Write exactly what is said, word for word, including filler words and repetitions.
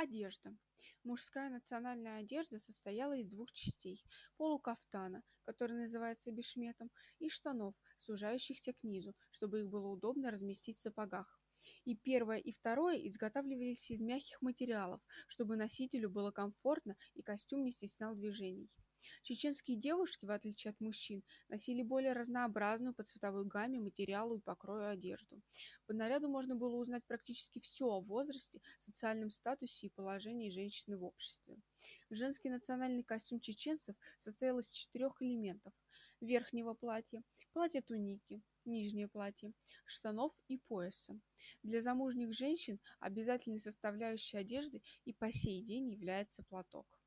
Одежда. Мужская национальная одежда состояла из двух частей: полукафтана, который называется бешметом, и штанов, сужающихся к низу, чтобы их было удобно разместить в сапогах. И первое, и второе изготавливались из мягких материалов, чтобы носителю было комфортно и костюм не стеснял движений. Чеченские девушки, в отличие от мужчин, носили более разнообразную по цветовой гамме, материалу и покрою одежду. По наряду можно было узнать практически все о возрасте, социальном статусе и положении женщины в обществе. Женский национальный костюм чеченцев состоял из четырех элементов: верхнего платья, платья-туники, нижнее платье, штанов и пояса. Для замужних женщин обязательной составляющей одежды и по сей день является платок.